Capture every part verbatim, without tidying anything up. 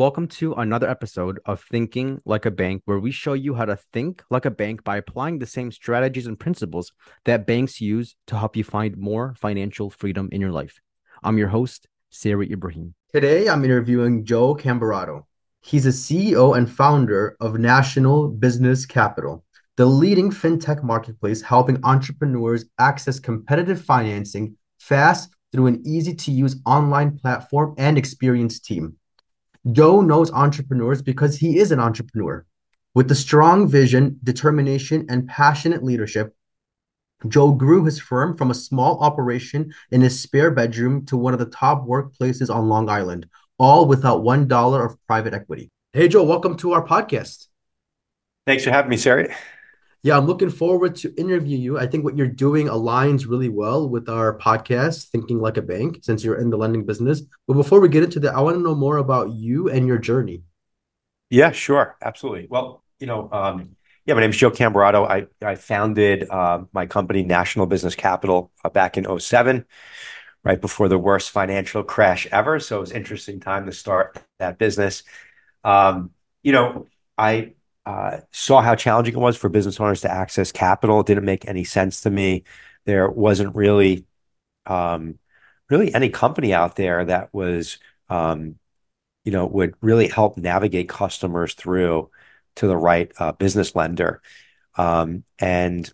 welcome to another episode of Thinking Like a Bank, where we show you how to think like a bank by applying the same strategies and principles that banks use to help you find more financial freedom in your life. I'm your host, Sari Ibrahim. Today, I'm interviewing Joe Cambarato. He's the C E O and founder of National Business Capital, the leading fintech marketplace helping entrepreneurs access competitive financing fast through an easy-to-use online platform and experienced team. Joe knows entrepreneurs because he is an entrepreneur. With a strong vision, determination, and passionate leadership, Joe grew his firm from a small operation in his spare bedroom to one of the top workplaces on Long Island, all without one dollar of private equity. Hey, Joe, welcome to our podcast. Thanks for having me, Sari. Yeah, I'm looking forward to interview you. I think what you're doing aligns really well with our podcast, Thinking Like a Bank, since you're in the lending business. But before we get into that, I want to know more about you and your journey. Yeah, sure. Absolutely. Well, you know, um, yeah, my name is Joe Cambarato. I, I founded uh, my company, National Business Capital, uh, back in oh seven, right before the worst financial crash ever. So it was an interesting time to start that business. Um, you know, I uh, saw how challenging it was for business owners to access capital. It didn't make any sense to me. There wasn't really, um, really any company out there that was, um, you know, would really help navigate customers through to the right uh, business lender. Um, and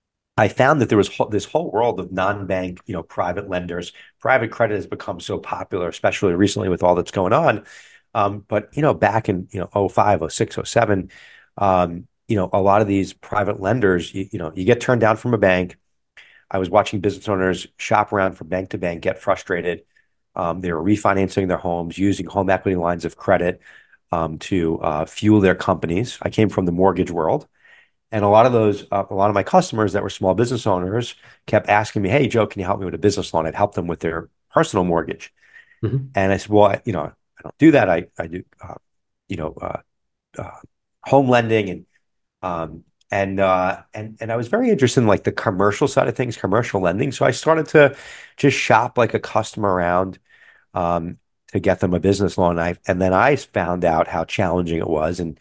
I found that there was ho- this whole world of non-bank, you know, private lenders. Private credit has become so popular, especially recently with all that's going on. Um, but, you know, back in, you know, oh five, oh six, oh seven, um, you know, a lot of these private lenders, you, you know, you get turned down from a bank. I was watching business owners shop around from bank to bank, get frustrated. Um, they were refinancing their homes, using home equity lines of credit um, to uh, fuel their companies. I came from the mortgage world. And a lot of those, uh, a lot of my customers that were small business owners kept asking me, "Hey, Joe, can you help me with a business loan?" I'd help them with their personal mortgage. Mhm. And I said, "Well, I, you know, I don't do that. I I do, uh, you know, uh, uh, home lending and um, and uh, and and I was very interested in like the commercial side of things, commercial lending. So I started to just shop like a customer around um, to get them a business loan. I and then I found out how challenging it was, and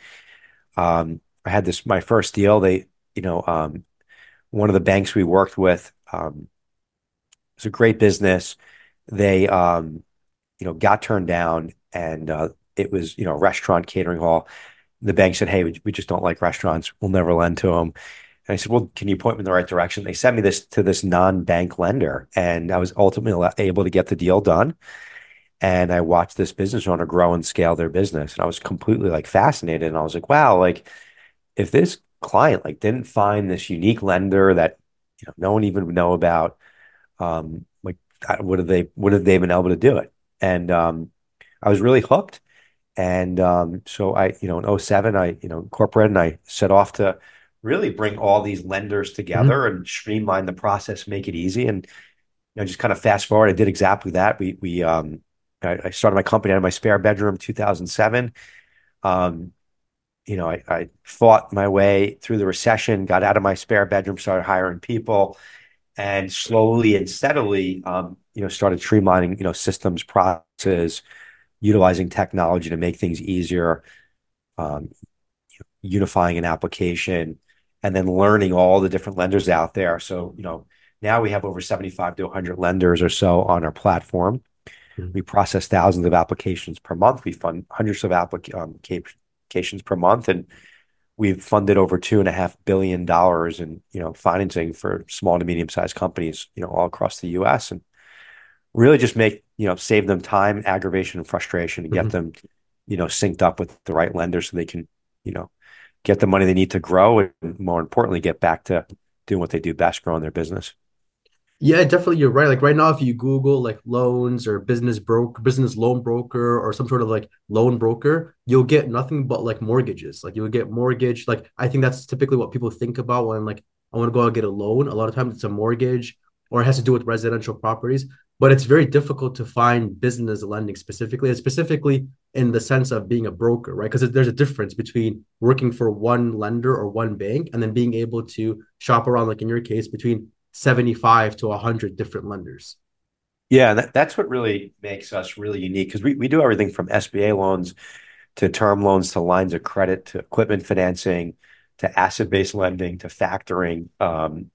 um, I had this my first deal. They, you know, um, one of the banks we worked with um, was a great business. They, um, you know, got turned down, and uh, it was, you know, a restaurant catering hall. The bank said, "Hey, we, we just don't like restaurants. We'll never lend to them." And I said, "Well, can you point me in the right direction?" They sent me this to this non-bank lender, and I was ultimately able to get the deal done. And I watched this business owner grow and scale their business, and I was completely like fascinated. And I was like, "Wow, like if this client like didn't find this unique lender that you know no one even would know about, um, like would have they would have they been able to do it?" And um, I was really hooked. And um, so I, you know, in oh seven, I, you know, incorporated and I set off to really bring all these lenders Mhm. together and streamline the process, make it easy. And, you know, just kind of fast forward, I did exactly that. We, we, um, I, I started my company out of my spare bedroom in two thousand seven. Um, you know, I, I fought my way through the recession, got out of my spare bedroom, started hiring people, and slowly and steadily, um, you know, started streamlining, you know, systems, processes, utilizing technology to make things easier, um, unifying an application, and then learning all the different lenders out there. So, you know, now we have over seventy-five to one hundred lenders or so on our platform. Mhm. We process thousands of applications per month. We fund hundreds of applic- um, applications per month, and we've funded over two and a half billion dollars in you know financing for small to medium sized companies, you know, all across the U S and really just make you know save them time, aggravation, and frustration, and get Mhm. them you know synced up with the right lender so they can you know get the money they need to grow and more importantly get back to doing what they do best, growing their business. Yeah, definitely. You're right. Like right now, if you Google like loans or business broker, business loan broker, or some sort of like loan broker, you'll get nothing but like mortgages. Like you'll get mortgage. Like I think that's typically what people think about when like I want to go out and get a loan. A lot of times it's a mortgage or it has to do with residential properties. But it's very difficult to find business lending specifically, and specifically in the sense of being a broker, right? Because there's a difference between working for one lender or one bank and then being able to shop around, like in your case, between seventy-five to one hundred different lenders. Yeah, that, that's what really makes us really unique because we, we do everything from S B A loans to term loans, to lines of credit, to equipment financing, to asset-based lending, to factoring, um,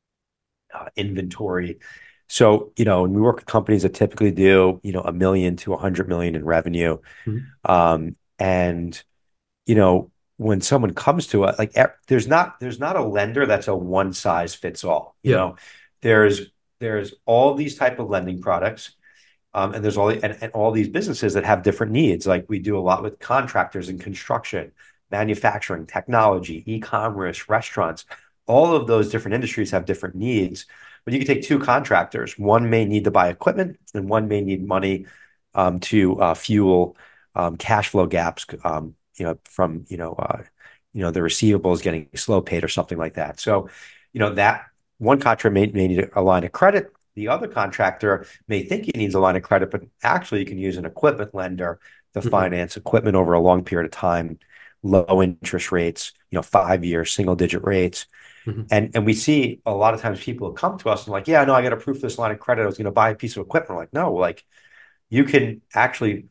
uh, inventory. So, you know, and we work with companies that typically do, you know, a million to a hundred million in revenue. Mhm. Um, and, you know, when someone comes to us, like e- there's not there's not a lender that's a one size fits all. You Yeah. know, there's there's all these type of lending products. Um, and there's all and, and all these businesses that have different needs. Like we do a lot with contractors in construction, manufacturing, technology, e-commerce, restaurants. All of those different industries have different needs. But you can take two contractors. One may need to buy equipment, and one may need money um, to uh, fuel um, cash flow gaps. Um, you know, from you know, uh, you know, the receivables getting slow paid or something like that. So, you know, that one contractor may, may need a line of credit. The other contractor may think he needs a line of credit, but actually you can use an equipment lender to Mhm. finance equipment over a long period of time, low interest rates, you know, five year single digit rates. Mhm. And and we see a lot of times people come to us and like, yeah, no, I got to proof this line of credit. I was going to buy a piece of equipment. We're like, no, like you can actually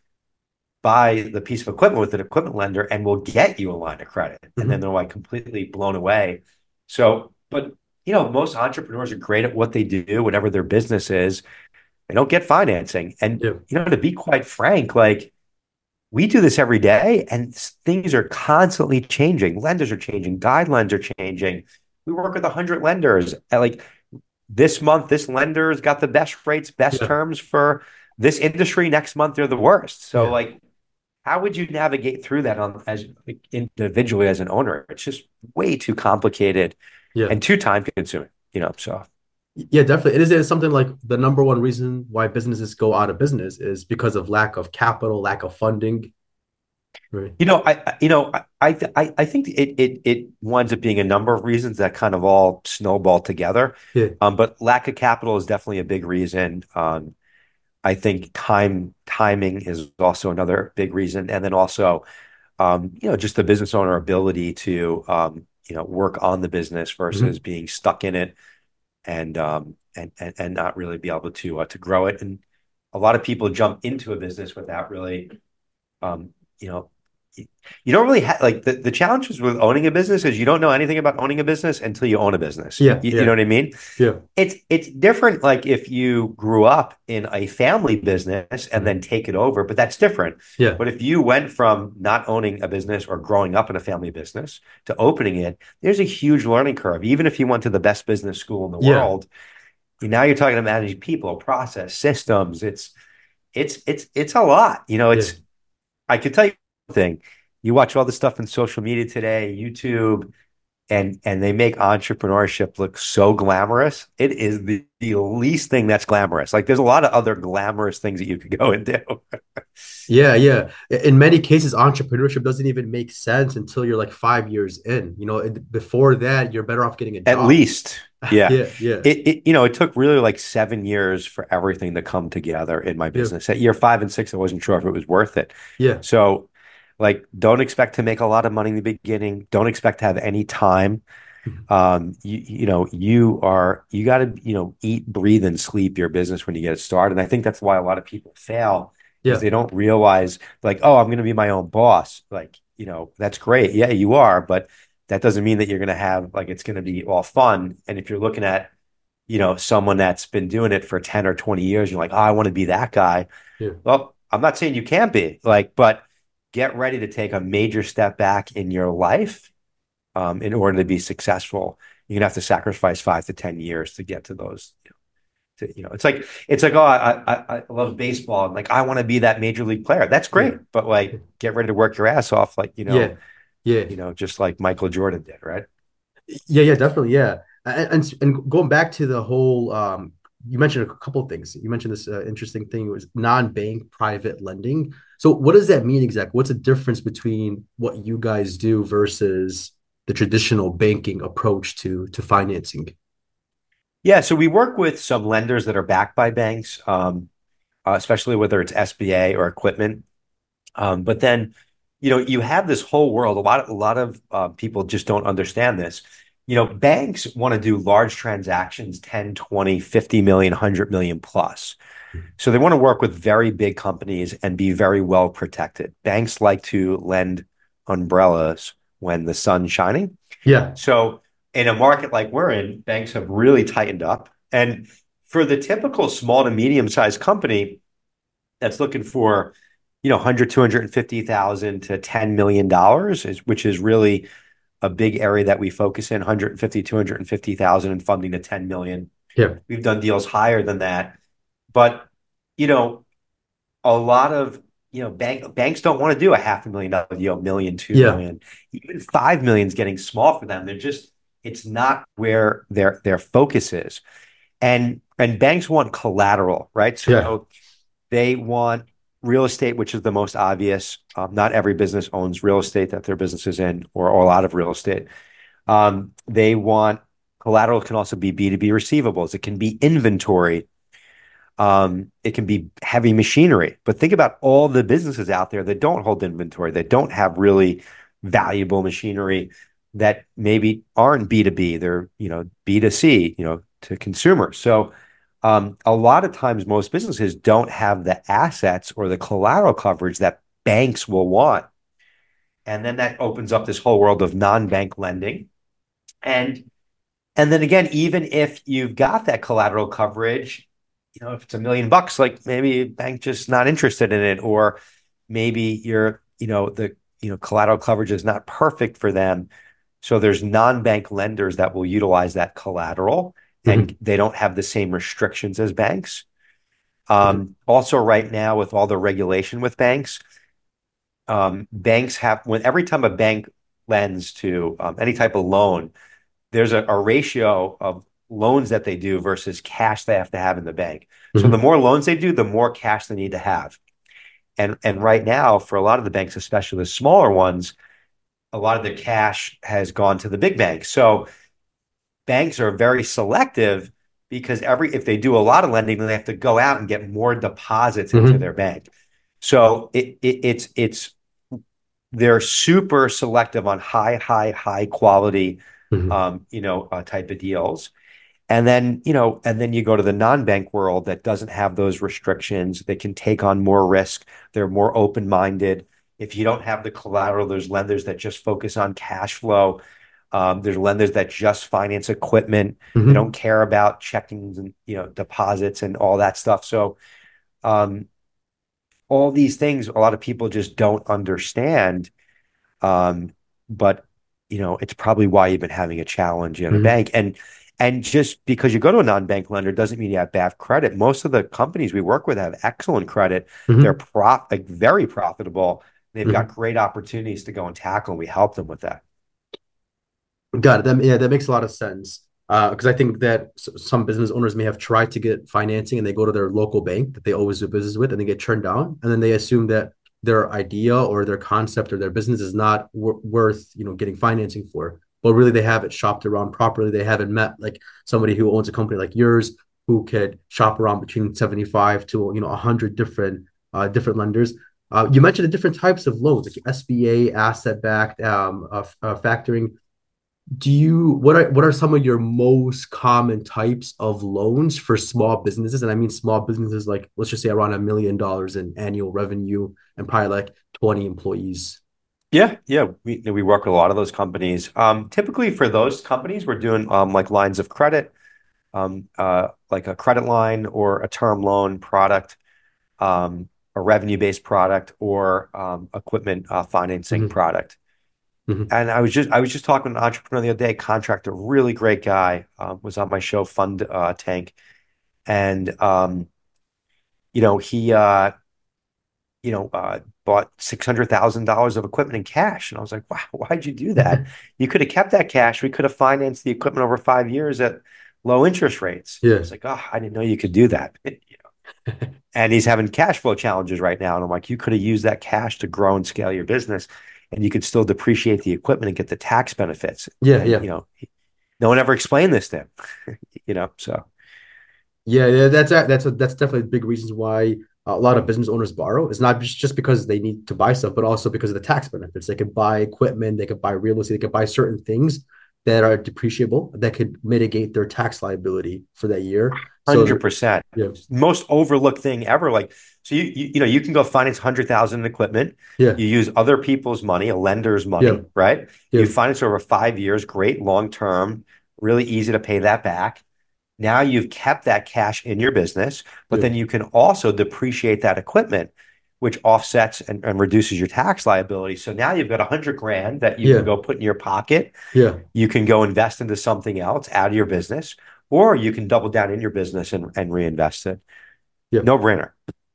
buy the piece of equipment with an equipment lender and we'll get you a line of credit. And then Mhm. they're like completely blown away. So, but you know, most entrepreneurs are great at what they do, whatever their business is. They don't get financing. And, Yeah. you know, to be quite frank, like we do this every day and things are constantly changing. Lenders are changing, guidelines are changing. We work with a hundred lenders. And like this month, this lender's got the best rates, best Yeah. terms for this industry. Next month, they're the worst. So Yeah. like, how would you navigate through that on as like, individually as an owner? It's just way too complicated Yeah. and too time consuming, you know. So Yeah, definitely. It is, it is something like the number one reason why businesses go out of business is because of lack of capital, lack of funding. Right. you know, I, you know, I, I, I think it, it, it winds up being a number of reasons that kind of all snowball together. Yeah. Um, but lack of capital is definitely a big reason. Um, I think time timing is also another big reason, and then also, um, you know, just the business owner ability to, um, you know, work on the business versus Mhm. being stuck in it and um, and, and and not really be able to uh, to grow it. And a lot of people jump into a business without really um, you know, you don't really have like the, the challenges with owning a business is you don't know anything about owning a business until you own a business. Yeah. You, you know Yeah. what I mean? Yeah. It's it's different like if you grew up in a family business and Mhm. then take it over, but that's different. Yeah. But if you went from not owning a business or growing up in a family business to opening it, there's a huge learning curve. Even if you went to the best business school in the Yeah. world, now you're talking to manage people, process, systems. It's it's it's it's a lot. You know, Yeah. it's I could tell you one thing. You watch all this stuff in social media today, YouTube, and and they make entrepreneurship look so glamorous. It is the, the least thing that's glamorous. Like there's a lot of other glamorous things that you could go and do. Yeah, yeah. In many cases, entrepreneurship doesn't even make sense until you're like five years in. You know, it- before that, you're better off getting a At job. least, yeah. Yeah, yeah, It, it you know, it took really like seven years for everything to come together in my yeah, business. At year five and six, I wasn't sure if it was worth it. yeah. So, like, don't expect to make a lot of money in the beginning. Don't expect to have any time. Mhm. Um, you you know, you are you got to you know eat, breathe, and sleep your business when you get it started. And I think that's why a lot of people fail is Yeah, they don't realize like, oh, I'm going to be my own boss. Like, you know, that's great. Yeah, you are, but that doesn't mean that you're going to have like it's going to be all fun. And if you're looking at you know someone that's been doing it for ten or twenty years, you're like, oh, I want to be that guy. yeah, Well, I'm not saying you can't be like, but get ready to take a major step back in your life um, in order to be successful. You're gonna have to sacrifice five to ten years to get to those. To, you know, it's like it's like oh, I I, I love baseball and like I want to be that major league player. That's yeah, great, but like get ready to work your ass off, like you know, yeah, yeah, you know, just like Michael Jordan did, right? yeah, yeah, definitely, yeah. And and, and going back to the whole, um, you mentioned a couple of things. You mentioned this uh, interesting thing was non-bank private lending. So, what does that mean exactly? What's the difference between what you guys do versus the traditional banking approach to to financing? Yeah, so we work with some lenders that are backed by banks, um, uh, especially whether it's S B A or equipment. Um, but then, you know, you have this whole world. A lot of a lot of uh, people just don't understand this. you know, banks want to do large transactions, ten, twenty, fifty million, one hundred million plus. So they want to work with very big companies and be very well protected. Banks like to lend umbrellas when the sun's shining. Yeah. So in a market like we're in, banks have really tightened up. And for the typical small to medium sized company that's looking for, you know, one hundred, two hundred fifty thousand to ten million dollars, is, which is really a big area that we focus in, one hundred fifty, two hundred fifty thousand and funding to ten million. Yeah. We've done deals higher than that. But, you know, a lot of, you know, bank banks don't want to do a half a million dollar deal, million, two Yeah. million, even five million is getting small for them. They're just, it's not where their their focus is. And and banks want collateral, right? So Yeah. they want real estate, which is the most obvious. Um, not every business owns real estate that their business is in, or, or a lot of real estate. Um, they want collateral. Can also be B two B receivables. It can be inventory. Um, it can be heavy machinery. But think about all the businesses out there that don't hold inventory, that don't have really valuable machinery, that maybe aren't B two B. They're, you know, B two C, you know, to consumers. So um, a lot of times most businesses don't have the assets or the collateral coverage that banks will want. And then that opens up this whole world of non-bank lending. And and then again, even if you've got that collateral coverage, you know, if it's a million bucks, like maybe a bank just not interested in it, or maybe you're, you know, the, you know, collateral coverage is not perfect for them. So there's non-bank lenders that will utilize that collateral, and mm-hmm. they don't have the same restrictions as banks. Um, mm-hmm. Also, right now, with all the regulation with banks, um, banks have, when every time a bank lends to um, any type of loan, there's a, a ratio of loans that they do versus cash they have to have in the bank. Mm-hmm. So the more loans they do, the more cash they need to have. And, and right now, for a lot of the banks, especially the smaller ones, a lot of the cash has gone to the big banks. So banks are very selective, because every if they do a lot of lending, then they have to go out and get more deposits into mm-hmm. their bank. So it, it, it's it's they're super selective on high, high, high quality, mm-hmm. um, you know, uh, type of deals. And then, you know, and then you go to the non-bank world that doesn't have those restrictions. They can take on more risk. They're more open-minded. If you don't have the collateral, there's lenders that just focus on cash flow. Um, there's lenders that just finance equipment. Mm-hmm. They don't care about checkings and, you know, deposits and all that stuff. So um, all these things, a lot of people just don't understand. Um, but, you know, it's probably why you've been having a challenge in mm-hmm. a bank. And And just because you go to a non-bank lender doesn't mean you have bad credit. Most of the companies we work with have excellent credit. Mm-hmm. They're pro- like very profitable. They've mm-hmm. got great opportunities to go and tackle, and we help them with that. Got it. That, yeah, that makes a lot of sense. Because uh, I think that some business owners may have tried to get financing, and they go to their local bank that they always do business with, and they get turned down. And then they assume that their idea or their concept or their business is not w- worth, you know, getting financing for. But really, they have it shopped around properly. They haven't met like somebody who owns a company like yours, who could shop around between seventy-five to, you know, one hundred different uh, different lenders. Uh, you mentioned the different types of loans, like S B A, asset-backed, um, uh, uh, factoring. Do you what are what are some of your most common types of loans for small businesses? And I mean small businesses, like let's just say around a million dollars in annual revenue and probably like twenty employees. Yeah, yeah, we we work with a lot of those companies. Um, typically for those companies, we're doing um, like lines of credit, um, uh, like a credit line or a term loan product, um, a revenue-based product, or um, equipment uh, financing mm-hmm. product. Mm-hmm. And I was just I was just talking to an entrepreneur the other day, contractor, really great guy, uh, was on my show, Fund uh, Tank, and um, you know he. Uh, you know, uh, bought six hundred thousand dollars of equipment in cash. And I was like, wow, why'd you do that? You could have kept that cash. We could have financed the equipment over five years at low interest rates. Yeah. I was like, oh, I didn't know you could do that. you know? And he's having cash flow challenges right now. And I'm like, you could have used that cash to grow and scale your business, and you could still depreciate the equipment and get the tax benefits. Yeah, and, yeah. You know, no one ever explained this to him, you know, so. Yeah, yeah, that's a, that's a, that's definitely big reasons why a lot of business owners borrow. It's not just because they need to buy stuff, but also because of the tax benefits. They could buy equipment, they could buy real estate, they could buy certain things that are depreciable that could mitigate their tax liability for that year. So, Hundred percent. yeah, Most overlooked thing ever. Like, so you, you you know you can go finance hundred thousand in equipment. yeah, You use other people's money, a lender's yeah, money, right? yeah, You finance over five years, great long term, really easy to pay that back. Now you've kept that cash in your business, but yeah, then you can also depreciate that equipment, which offsets and, and reduces your tax liability. So now you've got a hundred grand that you can yeah, go put in your pocket. yeah, You can go invest into something else out of your business, or you can double down in your business and, and reinvest it. yeah. No brainer.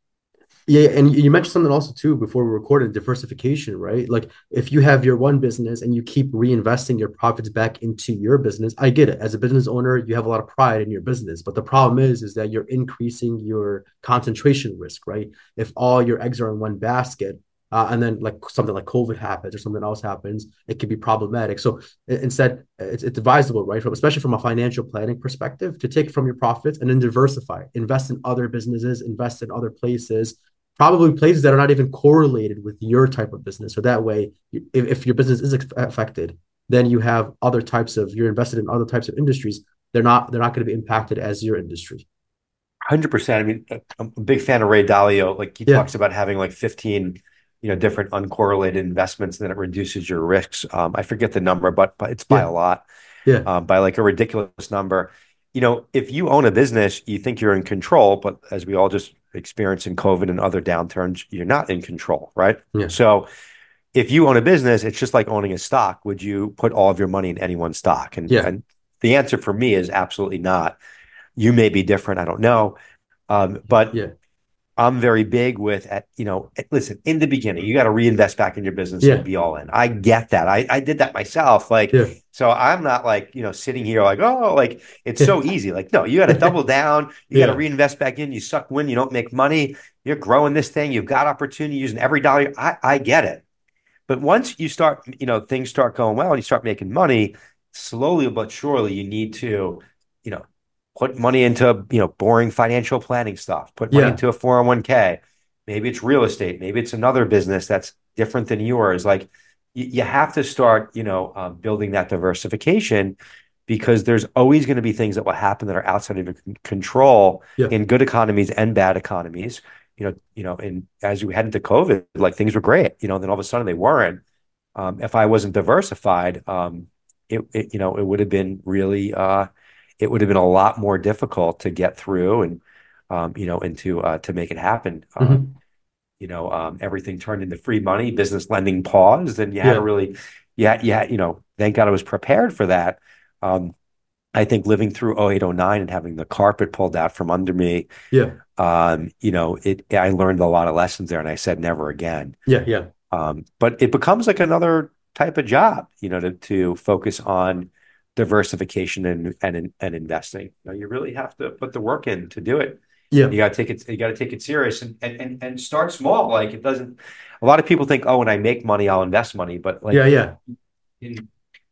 Yeah, and you mentioned something also too before we recorded, diversification, right? Like if you have your one business and you keep reinvesting your profits back into your business, I get it. As a business owner, you have a lot of pride in your business, but the problem is, is that you're increasing your concentration risk, right? If all your eggs are in one basket, uh, and then like something like COVID happens or something else happens, it can be problematic. So instead, it's, it's advisable, right? From, especially from a financial planning perspective, to take from your profits and then diversify, invest in other businesses, invest in other places, probably places that are not even correlated with your type of business. So that way, if, if your business is affected, then you have other types of, you're invested in other types of industries. They're not, they're not going to be impacted as your industry. one hundred percent. I mean, I'm a big fan of Ray Dalio. Like he Yeah. talks about having like fifteen, you know, different uncorrelated investments, and then it reduces your risks. Um, I forget the number, but but it's by Yeah. a lot, Yeah. um, by like a ridiculous number. You know, if you own a business, you think you're in control, but as we all just experienced in COVID and other downturns, you're not in control, right? Yeah. So if you own a business, it's just like owning a stock. Would you put all of your money in any one stock? And Yeah. and the answer for me is absolutely not. You may be different. I don't know. Um, but Yeah. I'm very big with, at, you know, listen, in the beginning, you got to reinvest back in your business and Yeah. be all in. I get that. I, I did that myself. Like, Yeah. so I'm not like, you know, sitting here like, oh, like it's Yeah. so easy. Like, no, you got to double down. You got to Yeah. reinvest back in. You suck when you don't make money. You're growing this thing. You've got opportunity using every dollar. I, I get it. But once you start, you know, things start going well and you start making money, slowly but surely you need to, you know, put money into, you know, boring financial planning stuff, put money Yeah. into a four oh one k. Maybe it's real estate. Maybe it's another business that's different than yours. Like you, you have to start, you know, um, building that diversification because there's always going to be things that will happen that are outside of your control Yeah. in good economies and bad economies. You know, you know, and as we head into COVID, like things were great, you know, then all of a sudden they weren't. Um, if I wasn't diversified, um, it, it, you know, it would have been really, uh, it would have been a lot more difficult to get through and, um, you know, and to, uh, to make it happen. Um, Mhm. you know, um, everything turned into free money, business lending paused, and you had to Yeah. really, yeah, yeah, you know, thank God I was prepared for that. Um, I think living through oh eight, oh nine and having the carpet pulled out from under me, Yeah. um, you know, it, I learned a lot of lessons there and I said, never again. Yeah. Yeah. Um, but it becomes like another type of job, you know, to, to focus on diversification and, and, and investing. You know, you really have to put the work in to do it. Yeah. You got to take it, you got to take it serious and, and, and, and start small. Like it doesn't, a lot of people think, oh, when I make money, I'll invest money, but like Yeah. Yeah. in,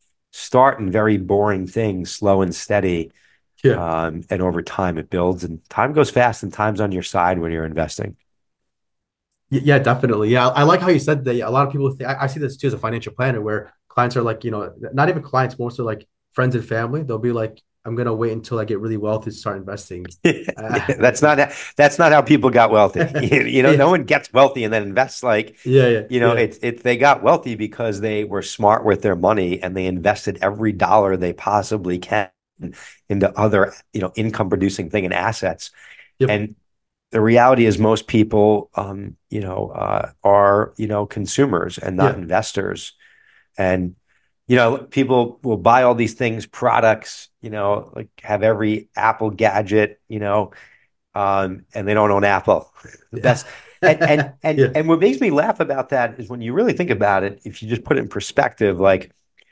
start in very boring things, slow and steady. Yeah. Um, and over time it builds and time goes fast and time's on your side when you're investing. Yeah, definitely. Yeah, I like how you said that. A lot of people think, I, I see this too as a financial planner where clients are like, you know, not even clients, more so like friends and family. They'll be like, I'm gonna wait until I get really wealthy to start investing. Uh, That's not that's not how people got wealthy. You, you know, yeah, no one gets wealthy and then invests. Like, yeah, yeah, you know, yeah, it's it's they got wealthy because they were smart with their money and they invested every dollar they possibly can into other, you know, income producing thing and assets. yep, And the reality is most people, um, you know, uh, are, you know, consumers and not yeah, investors. And, you know, people will buy all these things, products, you know, like have every Apple gadget, you know, um, and they don't own Apple. The best. And, and, and, yeah, and what makes me laugh about that is when you really think about it, if you just put it in perspective, like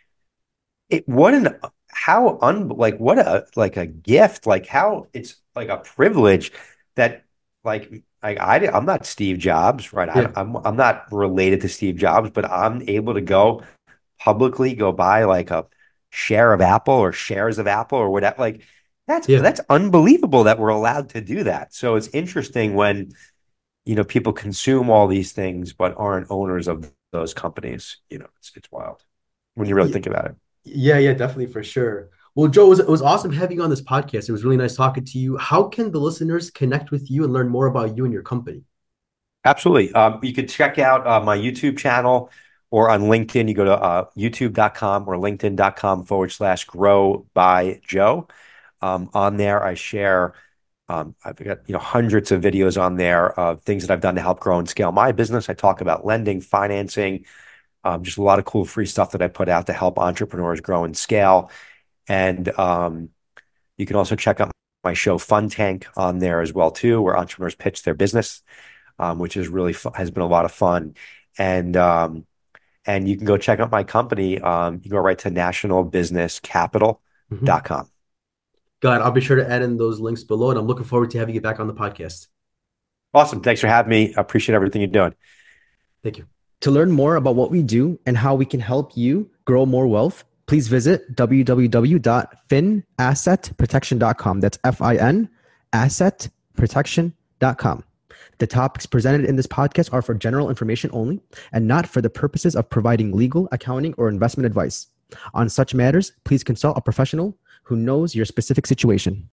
it, what an, how un, like what a, like a gift, like how it's like a privilege that like, I, I, I'm not Steve Jobs, right? I, yeah, I'm, I'm not related to Steve Jobs, but I'm able to go publicly go buy like a share of Apple or shares of Apple or whatever. Like that's yeah. that's unbelievable that we're allowed to do that. So it's interesting when you know people consume all these things but aren't owners of those companies. You know, it's it's wild when you really Yeah. think about it. Yeah, yeah, definitely for sure. Well, Joe, it was, it was awesome having you on this podcast. It was really nice talking to you. How can the listeners connect with you and learn more about you and your company? Absolutely. Um, you can check out uh, my YouTube channel or on LinkedIn. You go to uh, youtube dot com or linkedin.com forward slash grow by Joe. Um, on there, I share, um, I've got, you know, hundreds of videos on there of things that I've done to help grow and scale my business. I talk about lending, financing, um, just a lot of cool free stuff that I put out to help entrepreneurs grow and scale. And um, you can also check out my show Fun Tank on there as well too, where entrepreneurs pitch their business, um, which is really fu- has been a lot of fun. And um, and you can go check out my company. Um, you can go right to national business capital dot Mhm. com. God, I'll be sure to add in those links below, and I'm looking forward to having you back on the podcast. Awesome. Thanks for having me. I appreciate everything you're doing. Thank you. To learn more about what we do and how we can help you grow more wealth, please visit w w w dot fin asset protection dot com. That's F I N asset protection dot com. The topics presented in this podcast are for general information only and not for the purposes of providing legal, accounting, or investment advice. On such matters, please consult a professional who knows your specific situation.